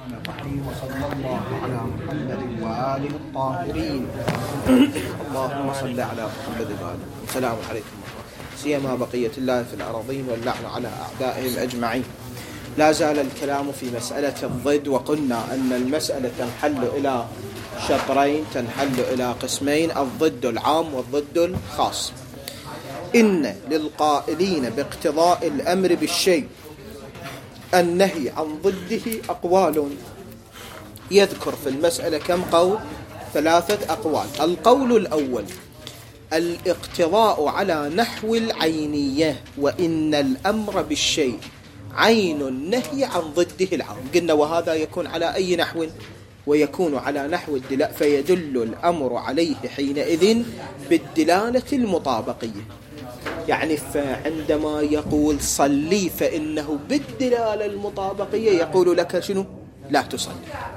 الرحيم وصلى الله على محمد وآله الطاهرين. اللهم صل على محمد وآله. السلام عليكم سيما بقية الله في الأراضين واللعن على أعدائهم أجمعين. لا زال الكلام في مسألة الضد، وقلنا أن المسألة تنحل إلى شطرين، تنحل إلى قسمين: الضد العام والضد الخاص. إن للقائلين باقتضاء الأمر بالشيء النهي عن ضده أقوال. يذكر في المسألة كم قول؟ 3 أقوال. القول الأول: الاقتضاء على نحو العينية، وإن الأمر بالشيء عين النهي عن ضده العام. قلنا وهذا يكون على أي نحو؟ ويكون على نحو الدلالة، فيدل الأمر عليه حينئذ بالدلالة المطابقية. يعني فعندما يقول صلي فإنه بالدلالة المطابقية يقول لك شنو؟ لا تصلي.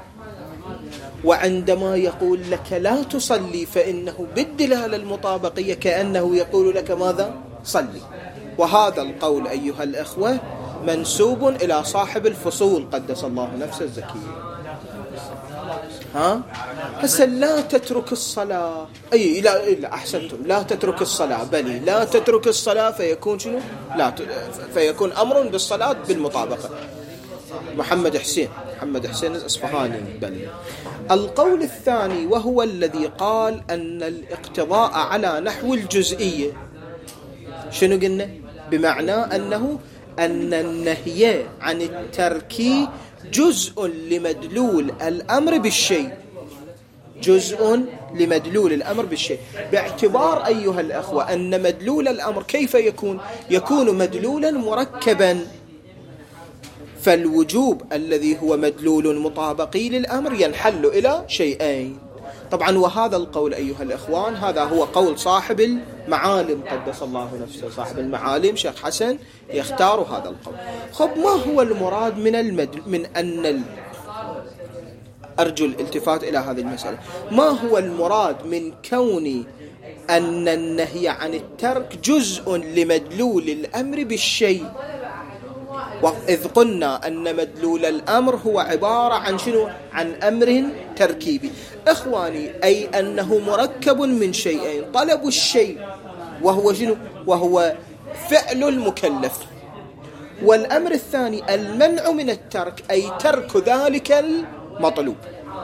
وعندما يقول لك لا تصلي فإنه بالدلالة المطابقية كأنه يقول لك ماذا؟ صلي. وهذا القول أيها الأخوة منسوب إلى صاحب الفصول قدس الله نفسه الزكية. هسه لا تترك الصلاة، أي لا أحسنتم، لا تترك الصلاة، بل لا تترك الصلاة فيكون شنو؟ فيكون أمر بالصلاة بالمطابقة. محمد حسين الإصفهاني. بل القول الثاني وهو الذي قال أن الاقتضاء على نحو الجزئية. شنو قلنا؟ بمعنى أن النهي عن الترك جزء لمدلول الأمر بالشيء، جزء لمدلول الأمر بالشيء، باعتبار أيها الأخوة أن مدلول الأمر كيف يكون مدلولا مركبا. فالوجوب الذي هو مدلول مطابقي للأمر ينحل إلى شيئين. طبعا وهذا القول أيها الأخوان هذا هو قول صاحب المعالم قدس الله نفسه. صاحب المعالم شيخ حسن يختار هذا القول. خب ما هو المراد من أن أرجو الالتفات إلى هذه المسألة. ما هو المراد من كون أن النهي عن الترك جزء لمدلول الأمر بالشيء، وإذ قلنا أن مدلول الأمر هو عبارة عن شنو؟ عن أمر تركيبي. إخواني، أي أنه مركب من شيئين: طلب الشيء وهو شنو؟ وهو فعل المكلف، والأمر الثاني المنع من الترك، أي ترك ذلك المطلوب.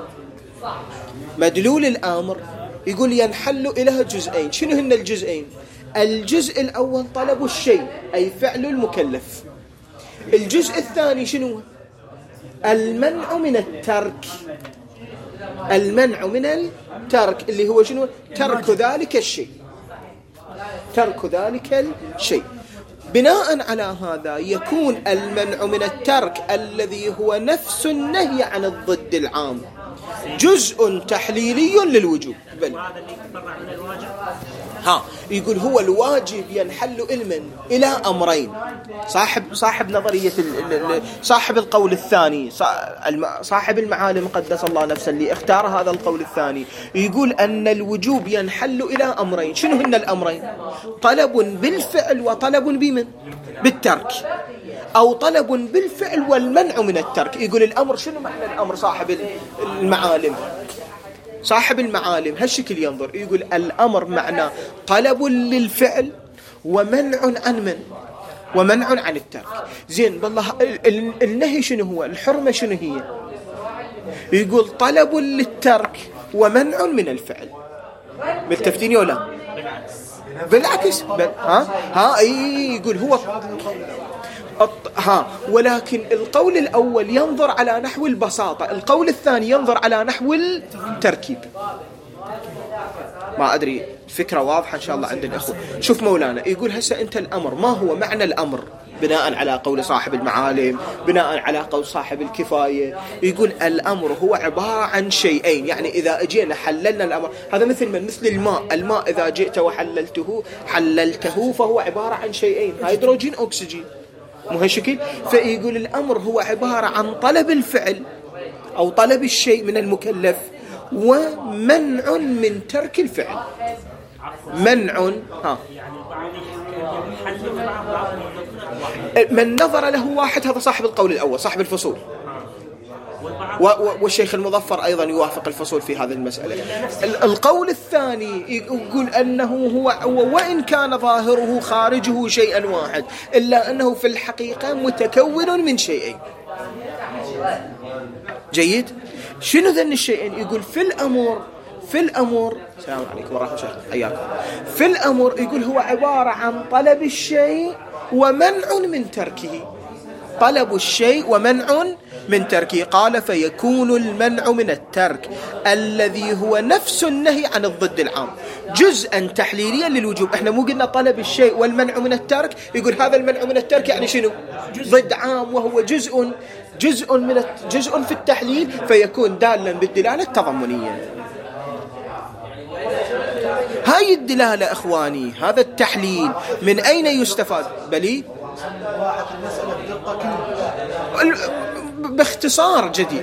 مدلول الأمر يقول ينحل إلى جزئين. شنو هن الجزئين؟ الجزء الأول طلب الشيء أي فعل المكلف. الجزء الثاني شنو؟ المنع من الترك. المنع من الترك اللي هو شنو؟ ترك ذلك الشيء. ترك ذلك الشيء. بناء على هذا يكون المنع من الترك الذي هو نفس النهي عن الضد العام جزء تحليلي للوجوب. بل يقول هو الواجب ينحل إلى أمرين. صاحب نظرية صاحب القول الثاني، صاحب المعالم قدس الله نفسه اللي اختار هذا القول الثاني، يقول أن الوجوب ينحل إلى أمرين. شنو هن الأمرين؟ طلب بالفعل وطلب بمن؟ بالترك، أو طلب بالفعل والمنع من الترك. يقول الأمر شنو معنى الأمر؟ صاحب المعالم هالشكل ينظر، يقول الأمر معنى طلب للفعل ومنع عن من؟ ومنع عن الترك. زين بالله، النهي شنو هو؟ الحرمة شنو هي؟ يقول طلب للترك ومنع من الفعل. ملتفتين ولا؟ بالعكس. يقول هو ولكن القول الأول ينظر على نحو البساطة، القول الثاني ينظر على نحو التركيب. ما أدري، فكرة واضحة إن شاء الله عند الأخوة. شوف مولانا يقول هسه أنت الأمر، ما هو معنى الأمر بناء على قول صاحب المعالم، بناء على قول صاحب الكفاية؟ يقول الأمر هو عبارة عن شيئين. يعني إذا أجينا حللنا الأمر، هذا مثل الماء إذا جئت حللته فهو عبارة عن شيئين: هيدروجين أكسجين. مو هالشكل؟ فيقول الأمر هو عبارة عن طلب الفعل أو طلب الشيء من المكلف ومنع من ترك الفعل. منع من نظر له واحد، هذا صاحب القول الأول، صاحب الفصول. والشيخ المظفر أيضا يوافق الفصول في هذه المسألة. القول الثاني يقول أنه هو وإن كان ظاهره خارجه شيئا واحد إلا أنه في الحقيقة متكون من شيئين. جيد. شنو ذن الشيئين؟ يقول في الأمر السلام عليكم ورحمة الله حياكم. في الأمر يقول هو عبارة عن طلب الشيء ومنع من تركه. طلب الشيء ومنع من تركه. قال فيكون المنع من الترك الذي هو نفس النهي عن الضد العام جزءا تحليليا للوجوب. احنا مو قلنا طلب الشيء والمنع من الترك؟ يقول هذا المنع من الترك يعني شنو؟ ضد عام، وهو جزء في التحليل، فيكون دالا بالدلالة التضمنية. هاي الدلالة أخواني، هذا التحليل من أين يستفاد؟ بلي باختصار جديد.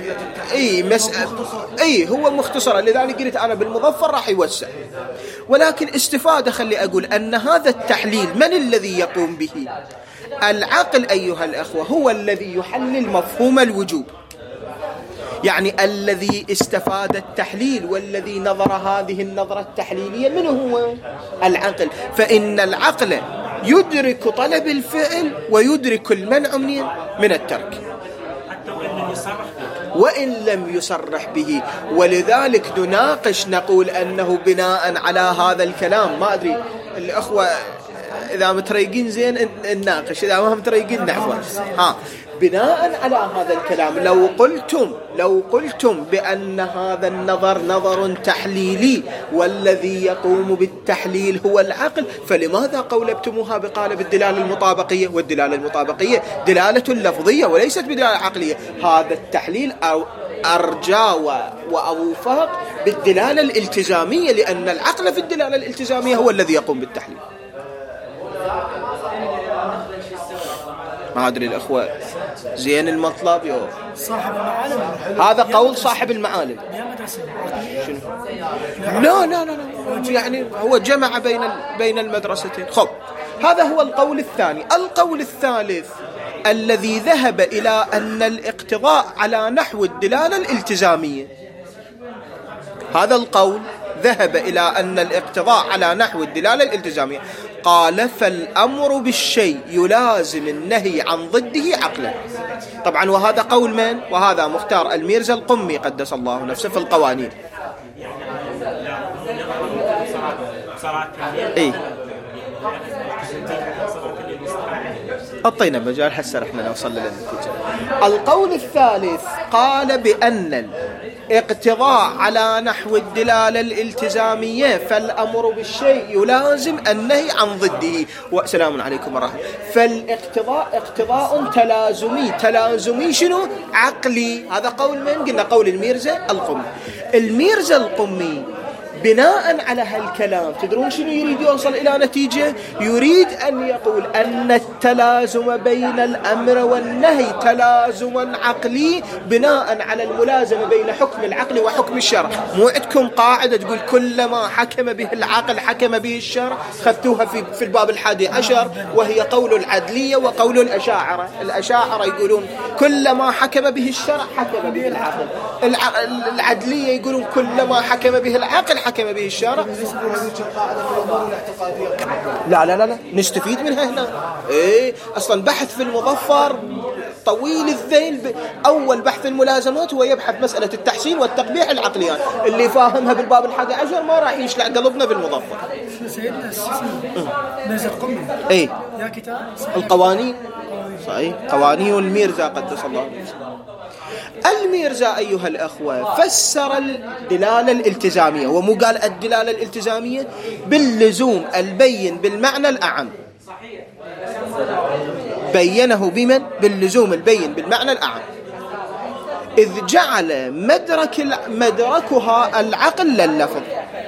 هو مختصر، لذلك قلت أنا بالمظفر راح يوسع، ولكن استفادة خلي أقول أن هذا التحليل من الذي يقوم به؟ العقل أيها الأخوة هو الذي يحلل مفهوم الوجوب. يعني الذي استفاد التحليل والذي نظر هذه النظرة التحليلية منه هو العقل. فإن العقل يدرك طلب الفعل ويدرك المنع من الترك وإن لم يصرح به. ولذلك نناقش نقول أنه بناء على هذا الكلام، ما أدري الأخوة إذا متريقين زين نناقش، إذا ما متريقين نعفو. بناء على هذا الكلام لو قلتم بأن هذا النظر نظر تحليلي والذي يقوم بالتحليل هو العقل، فلماذا قولبتموها بقالب الدلالة المطابقية؟ والدلالة المطابقية دلالة لفظية وليست بدلالة عقلية. هذا التحليل أرجى وأوفق بالدلالة الالتزامية، لأن العقل في الدلالة الالتزامية هو الذي يقوم بالتحليل. ما أدري الأخوة زين المطلب صاحب المعالم. هذا قول صاحب المعالم. شنو؟ لا يعني هو جمع بين المدرستين. خب هذا هو القول الثاني. القول الثالث الذي ذهب إلى أن الاقتضاء على نحو الدلالة الالتزامية. هذا القول ذهب إلى أن الاقتضاء على نحو الدلالة الالتزامية. قال فالأمر بالشيء يلازم النهي عن ضده عقلا. طبعا وهذا قول من؟ وهذا مختار الميرزا القمي قدس الله نفسه في القوانين. أعطينا مجال حسن احنا نوصل للنتيجة. القول الثالث قال بأن الاقتضاء على نحو الدلالة الالتزامية فالأمر بالشيء يلازم النهي عن ضده. والسلام عليكم ورحمة الله. فالاقتضاء اقتضاء تلازمي شنو؟ عقلي. هذا قول من؟ قلنا قول الميرزا القمي. الميرزا القمي بناء على هالكلام تدرون شنو يريد يوصل إلى نتيجة؟ يريد أن يقول أن التلازم بين الأمر والنهي تلازم عقلي بناء على الملازمة بين حكم العقل وحكم الشرع. مو عندكم قاعدة تقول كلما حكم به العقل حكم به الشرع؟ خذتوها في الباب 11 وهي قول العدلية وقول الأشاعرة. الأشاعرة يقولون كلما حكم به الشرع حكم به العقل. العدلية يقولون كلما حكم به العقل حكم به الشارع. لا نستفيد منها هنا. أصلا بحث في المظفر طويل الذيل. أول بحث الملازمات هو يبحث مسألة التحسين والتقبيح العقليان. اللي فاهمها بالباب 11 ما راح يشلع قلبنا بالمظفر. سيدنا ميرزا القمي يا كتاب القوانين صحيح، قوانين الميرزا قدس الله. الميرزا أيها الأخوة فسر الدلالة الالتزامية، ومو قال الدلالة الالتزامية باللزوم البين بالمعنى الأعم، بينه بمن؟ باللزوم البين بالمعنى الأعم، إذ جعل مدركها العقل لللفظ.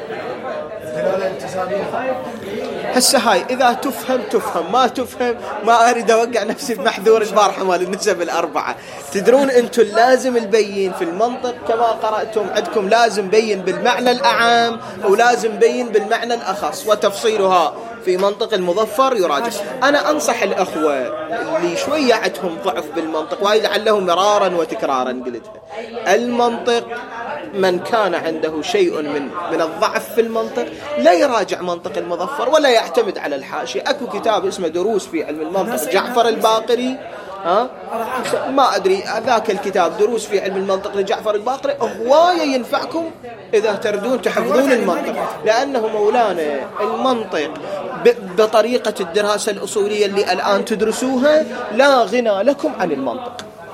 هسه هاي إذا تفهم ما تفهم ما أريد أوقع نفسي بمحذور البارحة مال النسب الأربعة. تدرون أنتم لازم البين في المنطق كما قرأتم عندكم لازم بين بالمعنى الأعام ولازم بين بالمعنى الأخص، وتفصيلها في منطق المظفر يراجع. أنا أنصح الأخوة اللي شوية عندهم ضعف بالمنطق، وهي لعله مرارا وتكرارا قلتها، المنطق من كان عنده شيء من الضعف في المنطق لا يراجع منطق المظفر ولا يعتمد على الحاشية. أكو كتاب اسمه دروس في علم المنطق جعفر الباقري، ما أدري ذاك الكتاب دروس في علم المنطق لجعفر الباقري هواية ينفعكم إذا تردون تحفظون المنطق، لأنه مولانا المنطق بطريقة الدراسة الأصولية اللي الآن تدرسوها لا غنى لكم عن المنطق.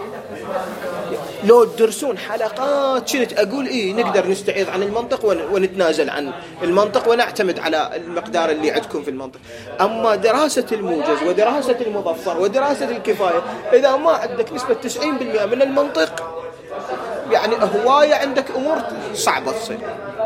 لو تدرسون حلقات شنت أقول نقدر نستعيض عن المنطق ونتنازل عن المنطق ونعتمد على المقدار اللي عندكم في المنطق. أما دراسة الموجز ودراسة المظفر ودراسة الكفاية إذا ما عندك نسبة 90% من المنطق يعني هواية عندك أمور صعبة تصير.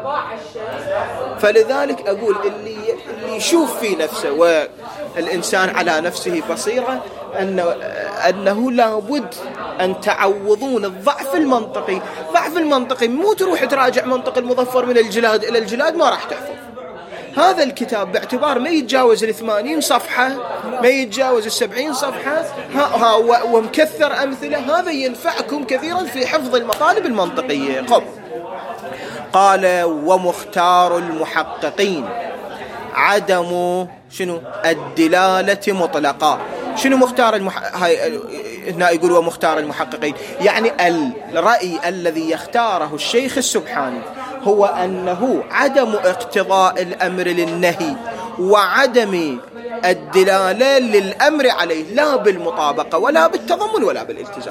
فلذلك أقول اللي يشوف في نفسه والإنسان على نفسه بصيرة أنه لابد أن تعوضون الضعف المنطقي. ضعف المنطقي مو تروح تراجع منطق المظفر من الجلاد إلى الجلاد ما راح تحفظ. هذا الكتاب باعتبار ما يتجاوز 80 صفحة، ما يتجاوز 70 صفحة، ومكثر أمثلة، هذا ينفعكم كثيرا في حفظ المطالب المنطقية. قال ومختار المحققين عدم شنو الدلالة مطلقا. شنو مختار هنا يقول ومختار المحققين، يعني الرأي الذي يختاره الشيخ السبحاني هو أنه عدم اقتضاء الأمر للنهي وعدم الدلالة للأمر عليه، لا بالمطابقة ولا بالتضمن ولا بالالتزام.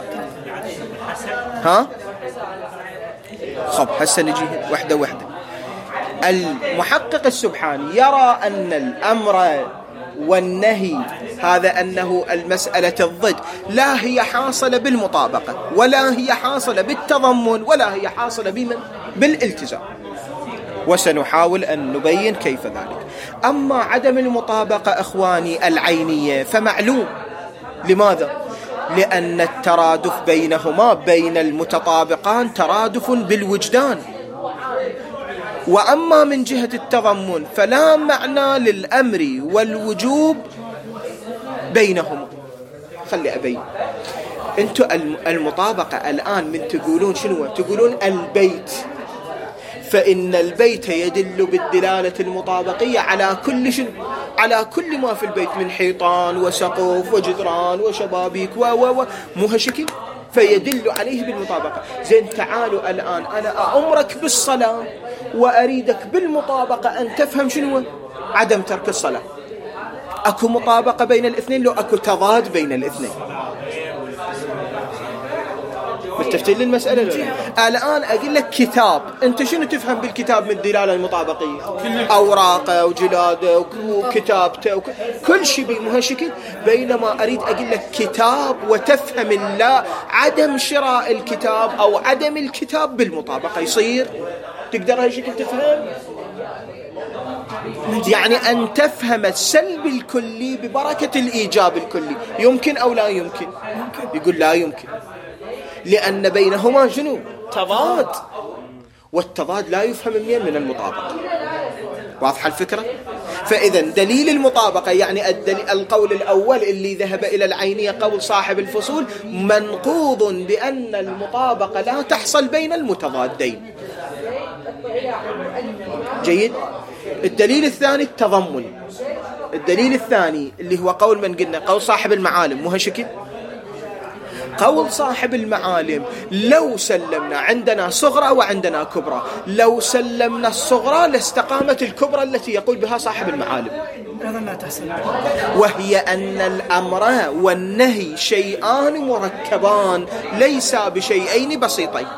هسه نجي وحدة. المحقق السبحاني يرى أن الأمر والنهي هذا أنه المسألة الضد لا هي حاصلة بالمطابقة ولا هي حاصلة بالتضمن ولا هي حاصلة بالالتزام، وسنحاول أن نبين كيف ذلك. أما عدم المطابقة أخواني العينية فمعلوم. لماذا؟ لأن الترادف بينهما بين المتطابقان ترادف بالوجدان. وأما من جهة التضمن فلا معنى للأمر والوجوب بينهما. خلي أبين. أنتم المطابقة الآن من تقولون شنو؟ تقولون البيت، فإن البيت يدل بالدلالة المطابقية على كل شنو؟ على كل ما في البيت من حيطان وسقف وجدران وشبابيك مو هالشكل، فيدل عليه بالمطابقة. زين تعالوا الآن أنا أمرك بالصلاة وأريدك بالمطابقة أن تفهم شنو عدم ترك الصلاة. أكو مطابقة بين الاثنين لو أكو تضاد بين الاثنين؟ متفتين للمسألة لولا؟ الآن أقول لك كتاب، أنت شنو تفهم بالكتاب من الدلالة المطابقية؟ أوراقه وجلاده وكتابته كل شيء بمهشكل. بينما أريد أقول لك كتاب وتفهم الله عدم شراء الكتاب أو عدم الكتاب بالمطابقة، يصير تقدر هالشكل تفهم؟ يعني أن تفهم السلب الكلي ببركة الإيجاب الكلي، يمكن أو لا يمكن؟ يقول لا يمكن، لأن بينهما شنو؟ تضاد، والتضاد لا يفهم من المطابقة. واضحة الفكرة؟ فإذا دليل المطابقة يعني القول الأول اللي ذهب إلى العينية قول صاحب الفصول منقوض بأن المطابقة لا تحصل بين المتضادين. جيد. الدليل الثاني التضمن. الدليل الثاني اللي هو قول من قلنا قول صاحب المعالم، مو هالشكل؟ قول صاحب المعالم لو سلمنا عندنا صغرى وعندنا كبرى، لو سلمنا الصغرى لاستقامت الكبرى التي يقول بها صاحب المعالم، وهي أن الأمر والنهي شيئان مركبان ليس بشيئين بسيطين.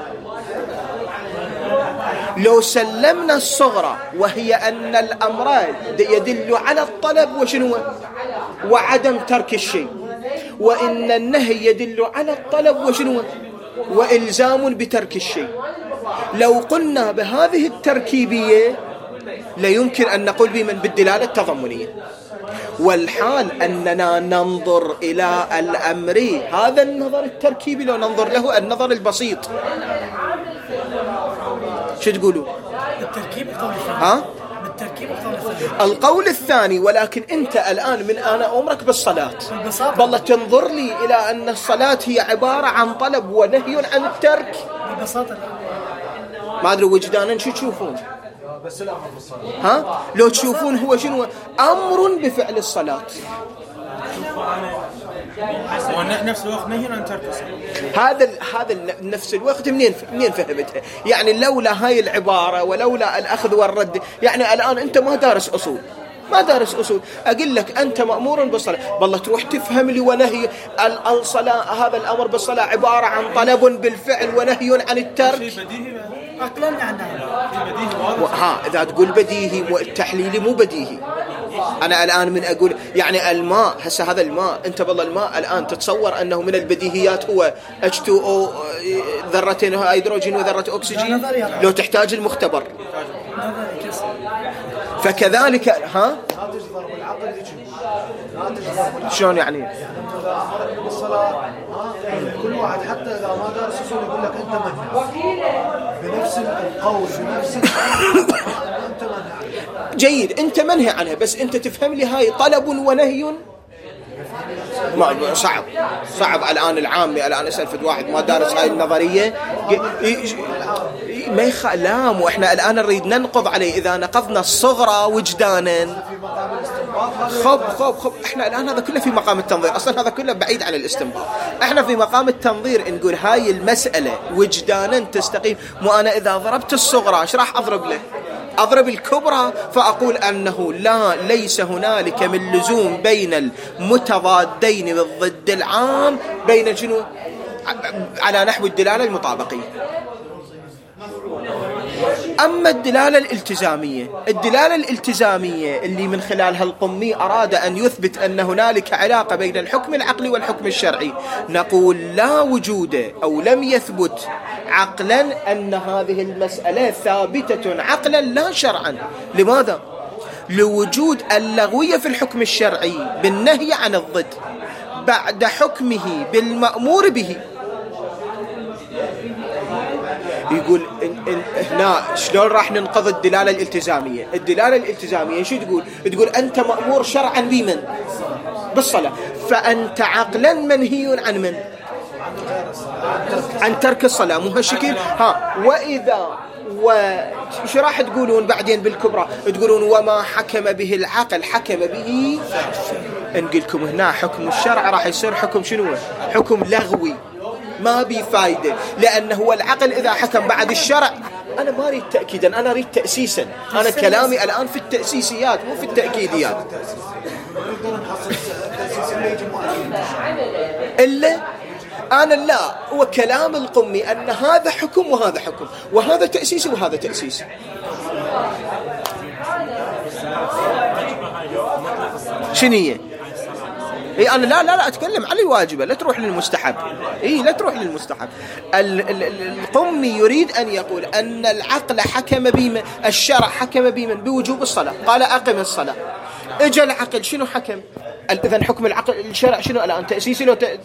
لو سلمنا الصغرى وهي أن الأمر يدل على الطلب وشنو وعدم ترك الشيء، وإن النهي يدل على الطلب وشنو وإلزام بترك الشيء، لو قلنا بهذه التركيبية لا يمكن أن نقول بمن بالدلالة التضمنية. والحال أننا ننظر إلى الأمر هذا النظر التركيبي، لو ننظر له النظر البسيط شو تقولوا؟ بالتركيب التركيب القول الثاني. القول الثاني ولكن أنت الآن من أنا أمرك بالصلاة، بالله تنظر لي إلى أن الصلاة هي عبارة عن طلب ونهي عن الترك ببساطة. ما أدري وجدانا شو تشوفون؟ بس الأمر بالصلاة. ها لو تشوفون هو شنو أمر بفعل الصلاة، نفس الوقت نهي عن ترك الصلاة. هذا نفس الوقت منين فهمتها؟ يعني لولا هاي العبارة ولولا الأخذ والرد، يعني الآن أنت ما دارس أصول، أقول لك أنت مأمور بالصلاة، بالله تروح تفهم لي ونهي الصلاة، هذا الأمر بالصلاة عبارة عن طلب بالفعل ونهي عن الترك. عقلا يعني إذا تقول بديهي التحليلي مو بديهي. أنا الآن من أقول يعني الماء، هسه هذا الماء، أنت بالله الماء الآن تتصور أنه من البديهيات هو H2O، ذرتين هيدروجين وذرة أكسجين، لو تحتاج المختبر. فكذلك شلون يعني؟ كل واحد حتى إذا ما دارس أصول يقول لك أنت منهي بنفس القول بنفس أنت منهي. جيد، أنت منهي عنها، بس أنت تفهم لي هاي طلب ونهي. ما صعب الآن العامي الآن أسأل في واحد ما دارس هاي النظرية ما يخلام، وإحنا الآن نريد ننقض عليه. إذا نقضنا الصغرى وجدانا خب إحنا الآن هذا كله في مقام التنظير، أصلا هذا كله بعيد عن الاستنباط. إحنا في مقام التنظير نقول هاي المسألة وجدانا تستقيم. مو أنا إذا ضربت الصغرى إيش راح أضرب له؟ أضرب الكبرى، فأقول أنه ليس هنالك من لزوم بين المتضادين بالضد العام بين شنو على نحو الدلالة المطابقية. أما الدلالة الالتزامية اللي من خلالها القمي أراد أن يثبت أن هنالك علاقة بين الحكم العقلي والحكم الشرعي، نقول لا وجود أو لم يثبت عقلا أن هذه المسألة ثابتة عقلا لا شرعا. لماذا؟ لوجود اللغوية في الحكم الشرعي بالنهي عن الضد بعد حكمه بالمأمور به. يقول هنا شلون راح ننقض الدلالة الالتزامية؟ الدلالة الالتزامية شو تقول أنت مأمور شرعا بمن؟ بالصلاة، فأنت عقلا منهي عن من؟ عن ترك الصلاة. مو هالشكل؟ وإذا وش راح تقولون بعدين بالكبرى؟ تقولون وما حكم به العقل حكم به. نقولكم هنا حكم الشرع راح يصير حكم شنو؟ حكم لغوي ما بي فايدة، لأنه هو العقل إذا حكم بعد الشرع. أنا ما أريد تأكيدا، أنا أريد تأسيسا. أنا كلامي الآن في التأسيسيات مو في التأكيديات. إلا أنا لا، هو كلام القمي أن هذا حكم وهذا حكم، وهذا تأسيسي وهذا تأسيسي. شنية؟ أنا لا أتكلم عن الواجبة، لا تروح للمستحب. لا تروح للمستحب. القمي يريد أن يقول أن العقل حكم بمن، الشرع حكم بمن؟ بوجوب الصلاة. قال أقم الصلاة. إجا العقل شنو حكم؟ إذن حكم العقل الشرع شنو الآن؟ تأسيسي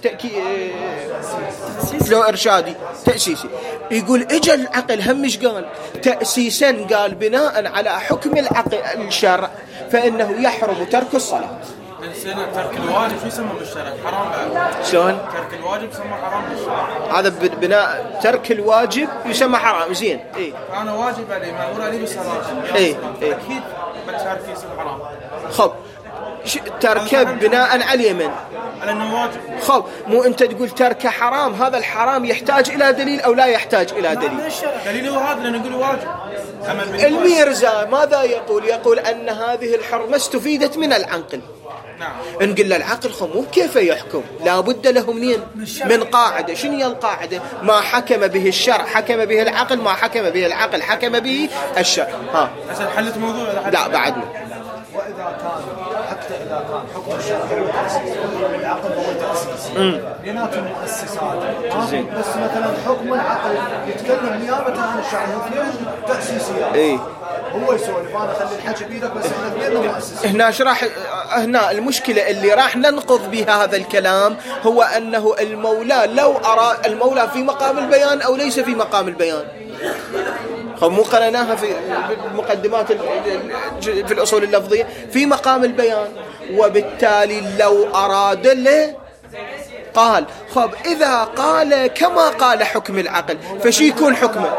لو إرشادي؟ تأسيسي. يقول إجا العقل همش قال تأسيسا، قال بناء على حكم العقل الشرع فإنه يحرم ترك الصلاة. ترك الواجب شو يسمى بالشرع؟ حرام بعد. شلون؟ ترك الواجب يسمى حرام بالشرع. هذا بناء ترك الواجب يسمى حرام. زين. أنا واجب علي مأمور علي بالصلاة. أكيد بالترك يصير حرام. خب تركب بناء على من؟ على أنه واجب. خب مو أنت تقول ترك حرام، هذا الحرام يحتاج إلى دليل أو لا يحتاج إلى دليل؟ دليله هذا لأنه يقول واجب. الميرزا ماذا يقول؟ يقول أن هذه الحرمة استفيدت من العقل. نقول له العقل مو كيف يحكم، لا بد له منين؟ من قاعدة. شنو هي القاعدة؟ ما حكم به الشرع حكم به العقل، ما حكم به العقل حكم به الشرع. هسه حلت موضوع؟ لا بعدنا. وإذا كان حتى إذا كان حكم الشرع هو تأسيس والعقل هو تأسيس، بيناتهم مؤسسات. بس مثلا حكم العقل يتكلم نيابة عن الشرع، اثنين تأسيسيات. هو يسولف أنا خلي الحكي بيدك، بس إحنا بيننا مؤسسة. هنا المشكلة اللي راح ننقض بها هذا الكلام هو أنه المولى لو أرى المولى في مقام البيان أو ليس في مقام البيان. مو قرأناها في المقدمات في الأصول اللفظية في مقام البيان. وبالتالي لو أراد له قال خب إذا قال كما قال حكم العقل فشي يكون حكمه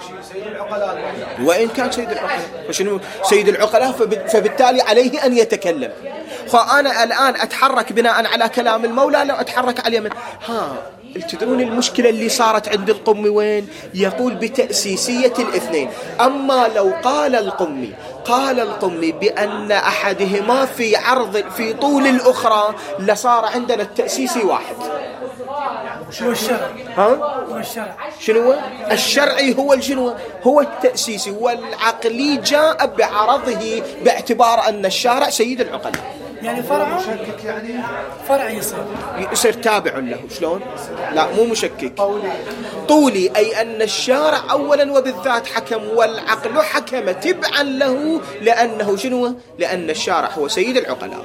وإن كان سيد العقلاء فشنو سيد العقلاء فبالتالي عليه أن يتكلم. فأنا الآن أتحرك بناء على كلام المولى لو أتحرك على من تدرون المشكلة اللي صارت عند القمي وين؟ يقول بتأسيسية الاثنين. أما لو قال القمي بأن أحدهما في طول الأخرى لصار عندنا التأسيسي واحد. شو الشرع؟ هو الشرع شنو؟ الشرعي هو التأسيسي، والعقلي جاء بعرضه باعتبار أن الشارع سيد العقلاء. يعني فرع مشكك، يعني فرع يصير تابع له. شلون؟ لا مو مشكك، طولي، أي أن الشارع أولا وبالذات حكم والعقل حكم تبعا له لأنه شنو؟ لأن الشارع هو سيد العقلاء.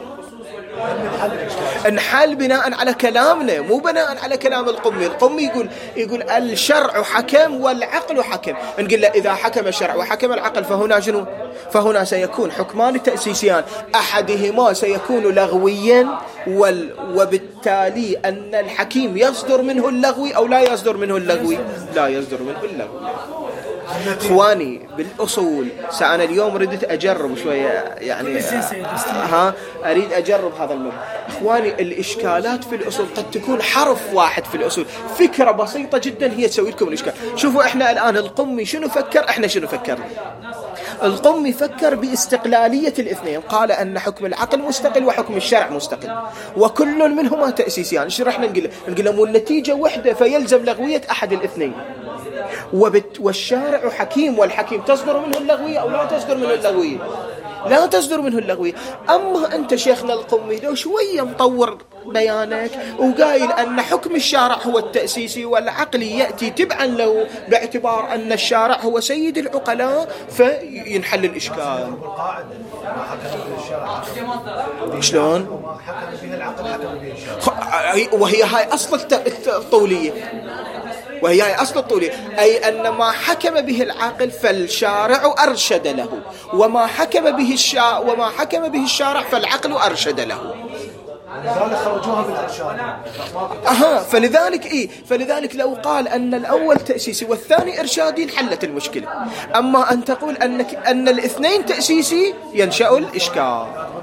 انحل بناء على كلامنا مو بناء على كلام القمي. القمي يقول الشرع حكم والعقل حكم. نقول له إذا حكم الشرع وحكم العقل فهنا شنو؟ فهنا سيكون حكمان تأسيسيان، أحدهما سيكون لغويا وبالتالي أن الحكيم يصدر منه اللغوي أو لا يصدر منه اللغوي؟ لا يصدر منه اللغوي. اخواني بالأصول أنا اليوم ردت أجرب شوية يعني أريد أجرب هذا المبدأ. اخواني الإشكالات في الأصول قد تكون حرف واحد في الأصول، فكرة بسيطة جدا هي تسوي لكم الإشكال. شوفوا احنا الآن القمي شنو فكر؟ احنا شنو فكرنا؟ القمي فكر باستقلالية الاثنين، قال أن حكم العقل مستقل وحكم الشرع مستقل وكل منهما تأسيسيان. ايش رحنا نقول لهم؟ النتيجة وحدة فيلزم لغوية أحد الاثنين. والشارع حكيم، والحكيم تصدر منه اللغوية أو لا تصدر منه اللغوية؟ لا تصدر منه اللغوية. أما أنت شيخنا القمي لو شوية مطور بيانك وقايل أن حكم الشارع هو التأسيسي والعقل يأتي تبعا له باعتبار أن الشارع هو سيد العقلاء فينحل الإشكال. شلون؟ وهي هاي أصل الطولية، أي أن ما حكم به العاقل فالشارع أرشد له، وما حكم به الشارع فالعقل أرشد له. لذلك خرجوها بالإرشاد. فلذلك لو قال أن الأول تأسيسي والثاني إرشادي انحلت المشكلة. أما أن تقول أن الاثنين تأسيسي ينشأ الإشكال.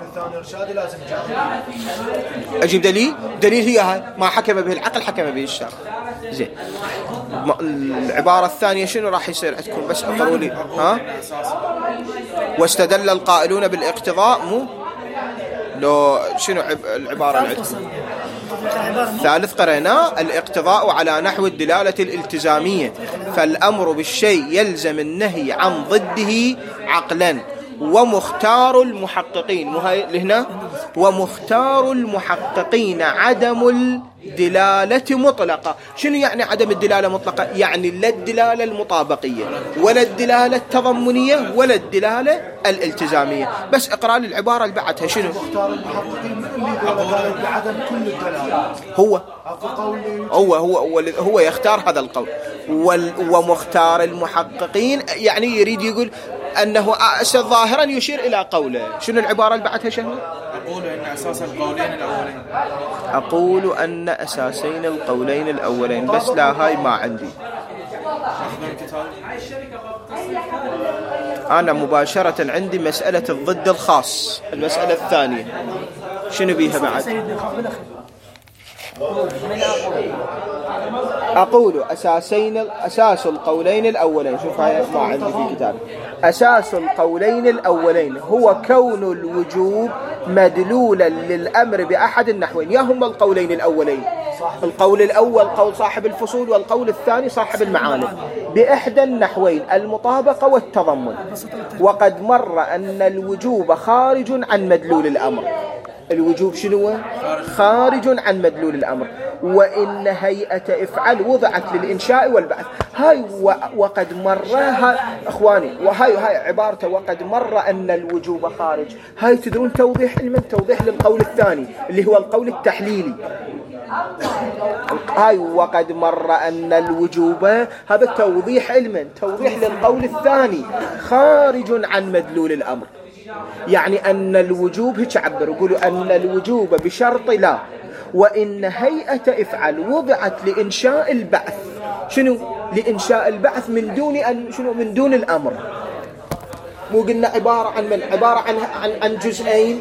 أجيب دليل هي هاي ما حكم به العقل حكم به الشرع. زين العبارة الثانية شنو راح يصير عندكم؟ بس أقروا لي. واستدل القائلون بالاقتضاء مو لو شنو العبارة اللي عندكم؟ ثالث قرينا الاقتضاء على نحو الدلالة الالتزامية، فالأمر بالشيء يلزم النهي عن ضده عقلا. ومختار المحققين هنا ومختار المحققين عدم الدلالة مطلقة. شنو يعني عدم الدلالة مطلقة؟ يعني لا الدلالة المطابقية ولا الدلالة التضمنية ولا الدلالة الالتزامية. بس اقرأ لي العبارة اللي بعدها شنو؟ مختار المحققين من اللي قال بعدم كل الدلالة؟ هو يختار هذا القول. ومختار المحققين يعني يريد يقول أنه ظاهرا يشير إلى قوله. شنو العبارة اللي بعدها شنو؟ أقول أن أساسين القولين الأولين بس لا هاي ما عندي أنا مباشرة. عندي مسألة الضد الخاص، المسألة الثانية شنو بيها بعد؟ أقول أساس القولين الأولين. شوف هاي ما عندي في الكتاب. أساس القولين الأولين هو كون الوجوب مدلولا للأمر بأحد النحوين. يا هم القولين الأولين؟ القول الأول قول صاحب الفصول، والقول الثاني صاحب المعاني، بإحدى النحوين المطابقة والتضمن. وقد مر أن الوجوب خارج عن مدلول الأمر. الوجوب شنو؟ خارج عن مدلول الأمر. وإن هيئة افعل وضعت للإنشاء والبعث. هاي وقد مر أخواني، وهاي عبارته وقد مر أن الوجوب خارج. هاي تدرون توضيح لمن؟ توضيح للقول الثاني اللي هو القول التحليلي. هاي وقد مر أن الوجوب، هذا توضيح علما، توضيح للقول الثاني خارج عن مدلول الأمر. يعني أن الوجوب، هيك عبروا يقولوا أن الوجوب بشرط لا، وإن هيئة افعل وضعت لإنشاء البعث. شنو لإنشاء البعث من دون أن شنو من دون الأمر. مو قلنا عبارة عن من عبارة عن جزئين.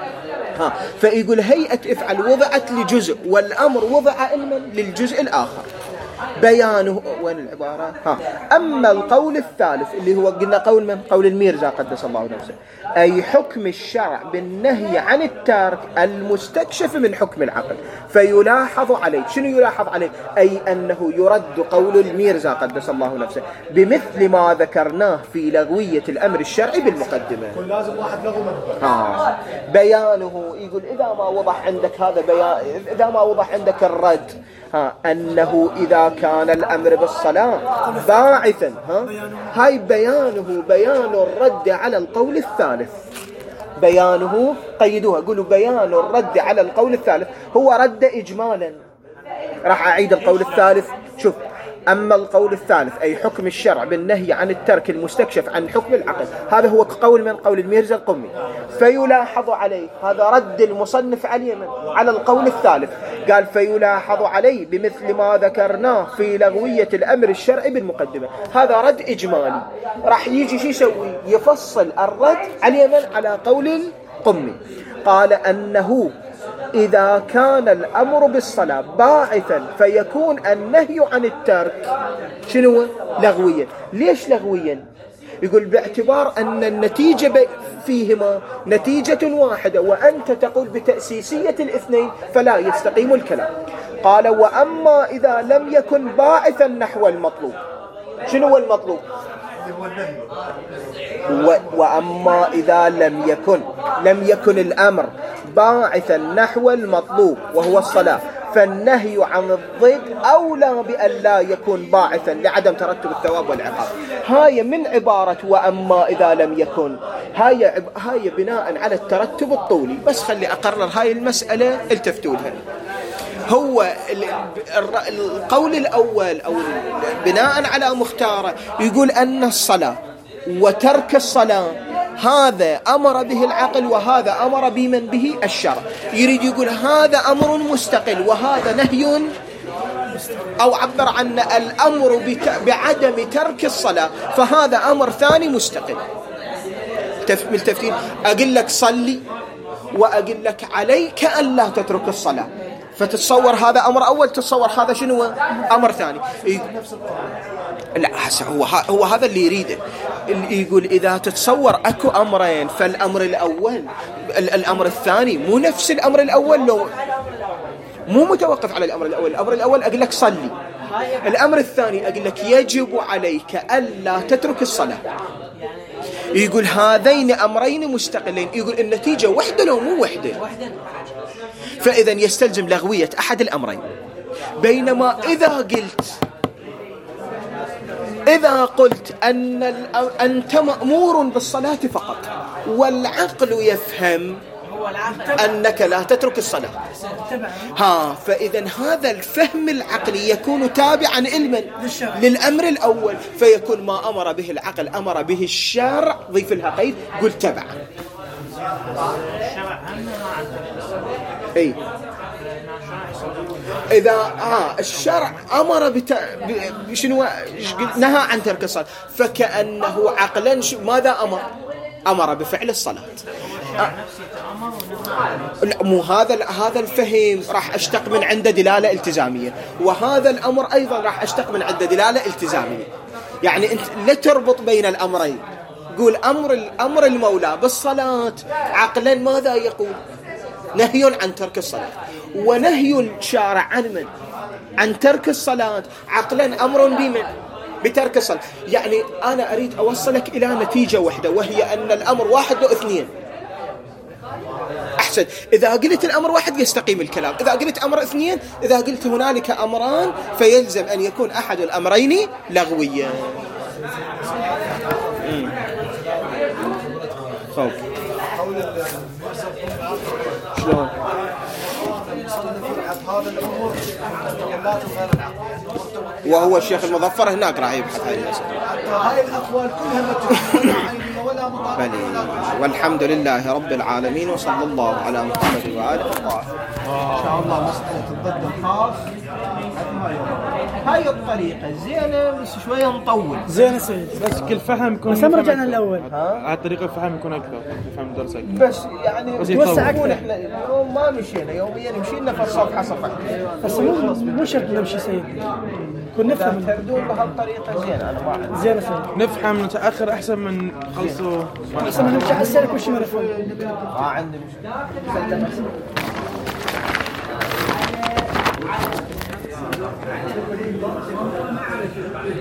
فيقول هيئة افعل وضعت لجزء والأمر وضع علما للجزء الآخر. بيانه وين العبارة؟ أما القول الثالث اللي هو قلنا قول من؟ قول الميرزا قدس الله نفسه، أي حكم الشرع بالنهي عن التارك المستكشف من حكم العقل، فيلاحظ عليه. شنو يلاحظ عليه؟ أي أنه يرد قول الميرزا قدس الله نفسه بمثل ما ذكرناه في لغوية الأمر الشرعي بالمقدمة. كل لازم واحد لغو منه. بيانه يقول إذا ما وضح عندك هذا بيان، إذا ما وضح عندك الرد أنه إذا كان الأمر بالصلاة باعثا، هاي بيانه بيان الرد على القول الثالث. بيانه قيدوها، قولوا بيان الرد على القول الثالث هو رد إجمالا. راح أعيد القول الثالث. شوف، أما القول الثالث أي حكم الشرع بالنهي عن الترك المستكشف عن حكم العقل، هذا هو قول من؟ قول الميرزا القمي. فيلاحظ عليه، هذا رد المصنف على القول الثالث. قال فيلاحظ عليه بمثل ما ذكرناه في لغوية الأمر الشرعي بالمقدمة. هذا رد إجمالي. راح يجي شو يسوي؟ يفصل الرد على قول القمي. قال أنه إذا كان الأمر بالصلاة باعثا فيكون النهي عن الترك شنو؟ لغويا. ليش لغويا؟ يقول باعتبار أن النتيجة فيهما نتيجة واحدة، وأنت تقول بتأسيسية الاثنين فلا يستقيم الكلام. قال وأما إذا لم يكن باعثا نحو المطلوب. شنو هو المطلوب؟ وأما إذا لم يكن الأمر باعثا نحو المطلوب وهو الصلاة، فالنهي عن الضد أولى بأن لا يكون باعثا لعدم ترتب الثواب والعقاب. هاي من عبارة وأما إذا لم يكن، هاي بناء على الترتب الطولي. بس خلي أقرر هاي المسألة، التفتوا لها. هو القول الأول أو بناء على مختاره يقول أن الصلاة وترك الصلاة هذا أمر به العقل وهذا أمر بمن به الشرع. يريد يقول هذا أمر مستقل وهذا نهي، أو عبر عن الأمر بعدم ترك الصلاة فهذا أمر ثاني مستقل. ملتفتين، أقول لك صلي وأقول لك عليك ألا تترك الصلاة، فتتصور هذا أمر أول، تتصور هذا شنو؟ أمر ثاني. لا هو هذا اللي يريده. اللي يقول إذا تتصور أكو أمرين، فالأمر الأول الأمر الثاني مو نفس الأمر الأول، لو مو متوقف على الأمر الأول. الأمر الأول أقول لك صلي، الأمر الثاني أقول لك يجب عليك ألا تترك الصلاة. يقول هذين أمرين مستقلين. يقول النتيجة وحدة لو مو وحدة، فإذا يستلزم لغوية أحد الأمرين. بينما إذا قلت أن أنت مأمور بالصلاة فقط، والعقل يفهم أنك لا تترك الصلاة، فإذا هذا الفهم العقلي يكون تابعا علما للأمر الأول، فيكون ما أمر به العقل أمر به الشرع. ضيف لها قيد، قل تبعا. أي إذا الشرع أمر شنو نهى عن ترك الصلاة، فكأنه عقلا ماذا أمر بفعل الصلاة. مو هذا الفهم راح أشتق من عنده دلالة التزامية، وهذا الأمر أيضا راح أشتق من عنده دلالة التزامية. يعني أنت لا تربط بين الأمرين. قول أمر المولى بالصلاة عقلا ماذا يقول؟ نهي عن ترك الصلاة، ونهي الشارع عن من؟ عن ترك الصلاة عقلا أمر بمن؟ بترك الصلاة. يعني أنا أريد أوصلك إلى نتيجة واحدة، وهي أن الأمر واحد واثنين. أحسن، إذا قلت الأمر واحد يستقيم الكلام. إذا قلت أمر اثنين، إذا قلت هنالك أمران فيلزم أن يكون أحد الأمرين لغويا. شلون؟ نبحث هذا الامور مستقلات غير العقل. وهو الشيخ المظفر هناك راح يبحث هاي المسألة. هاي الاقوال كلها ولا عينيه ولا مطالبه. بلي والحمد لله رب العالمين وصلى الله على محمد وآله الطاهرين. ان شاء الله مساله الضد الخاص هاي الطريقة زينة بس شوية نطول. زين يا سيد. بس كل فهم يكون بس هم رجعنا الاول. على طريقة الفهم يكون اكثر، فهم الدرس اكثر. بس يعني بس توسع يطول. اكثر. احنا اليوم ما مشينا يوميا مشينا في صفحة صفحة. بس مو شرط نمشي سيد. كنا نفهم. تردون بهالطريقة زينة أنا ما عندي. زين يا سيد. نفهم نتأخر أحسن من خلصوا. احسن من نرجع السنه كل شيء ما نفهم. ما عندي مشكلة.